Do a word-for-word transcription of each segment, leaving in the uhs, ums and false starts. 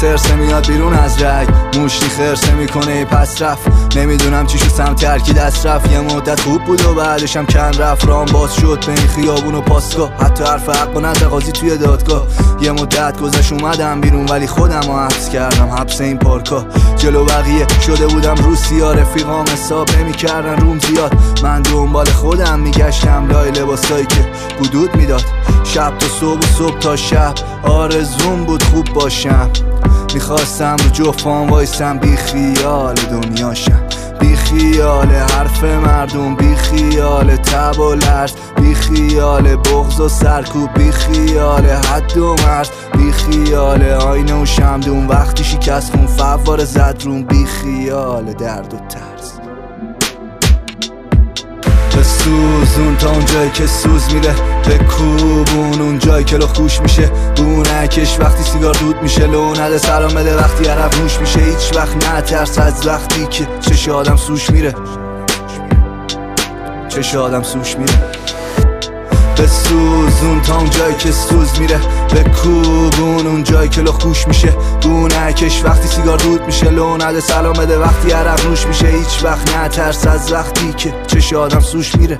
سرسه میاد بیرون از رگ، موشتی خرسه میکنه پس رفت. نمیدونم چی شد سمت ترکی دست رفت. یه مدت خوب بود و بعدش هم کن رفت. رام باز شد به این خیابون و پاسگاه، حتی حرف حق و نتقاضی توی دادگاه. یه مدت گذشت اومدم بیرون ولی خودم رو حبس کردم حبس این پارکا. جلو بقیه شده بودم روسیا، رفیقام حساب نمی کردن روم زیاد. من دنبال خودم میگشتم لای لباسایی که حدود میداد. شب تا صبح و صبح تا شب آرزوم بود خوب باشم. میخواستم رو جفام وایسم، بی خیال دنیاشم، بی خیال حرف مردم، بی خیال تب و لرز، بی خیال بغض و سرکوب، بی خیال حد و مرز، بی خیال آینه و شمدون وقتی شکست خون فوار زد روم، بی خیال درد و ترس. بسوزون تا اون جایی که سوز میره، به کوبون اون جایی که لخ خوش میشه. بونکش وقتی سیگار دود میشه، لو نده سلام بده وقتی عرق نوش میشه. هیچ وقت نترس از وقتی که چش آدم سوش میره، چش آدم سوش میره. بسوزون تا اون جایی که سوز میره، به کوبون اون جایی که لخ خوش میشه. بونکش وقتی سیگار دود میشه، لو نده سلام بده وقتی عرق نوش میشه. هیچ وقت نترس از وقتی که چش آدم سوش میره،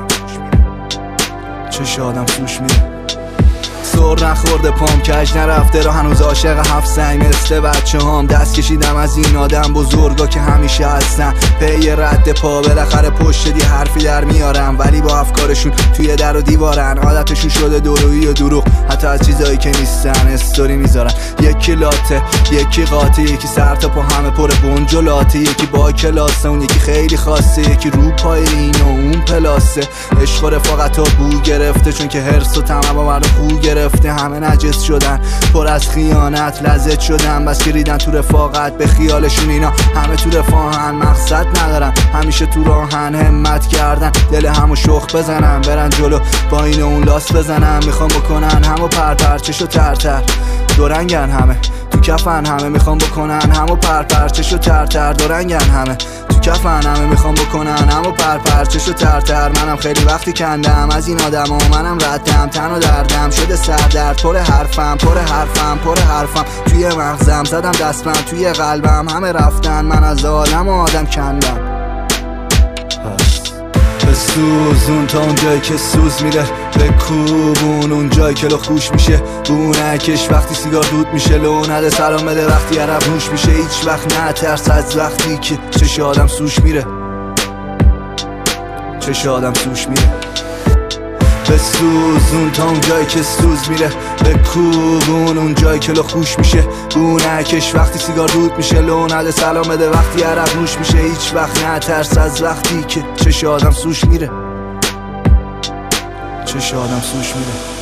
چش آدم سوش میره. سر نخورده پام کج نرفته را هنوز عاشق هفت سنگ مثل بچه هام. دست کشیدم از این آدم بزرگا که همیشه هستن پی رد پا، بالاخره پشت دی حرفی در میارم ولی با افکارشون توی در و دیوارن. عادتشون شده دورویی و دروغ، حتی از چیزایی که نیستن استوری میذارن. یکی لاته یکی قاطه، یکی سر تا پا همه پر بنج و لاته، یکی با کلاسه اون یکی خیلی خاصه، یکی رو پای این و اون پلاسه. عشق و رفاقت ها بو گرفته چون که حرص و طمع با مردم خو گرفته. همه نجس شدن پر از خیانت، لذت شدن بس که ریدن تو رفاقت. به خیالشون اینا همه تو رفاهن، مقصد ندارن همیشه تو راهن. همت کردن دل همو شخ بزنن، برن جلو با این و اون لاس بزنن. میخوام بکنن همو پر پرچشو ترتر، دورنگن همه تو کفن. همه میخوام بکنن همو پر پرچشو ترتر، دورنگن همه تو کفن. همه میخوام بکنن همو پر پرچشو ترتر. منم خیلی وقتی کندم از این آدم و منم ردم، تن و دردم شده سردرد. پر حرفم پر حرفم پر حرفم توی مغزم، زدم دستم توی قلبم. همه رفتن من از عالم و آدم کندم. بسوزون تا اون جایی که سوز میره، به کوبون اون جایی که لخ خوش میشه. بونکش وقتی سیگار دود میشه، لو نده سلام بده وقتی عرق نوش میشه. هیچ وقت نترس از وقتی که چش آدم سوش میره، چش آدم سوش میره. بسوزون تا اون جایی که سوز میره، به کوبون اون جایی که لخ خوش میشه. بونکش وقتی سیگار دود میشه، لو نده سلام بده وقتی عرق نوش میشه. هیچ وقت نترس از وقتی که چش آدم سوش میره، چش آدم سوش میره.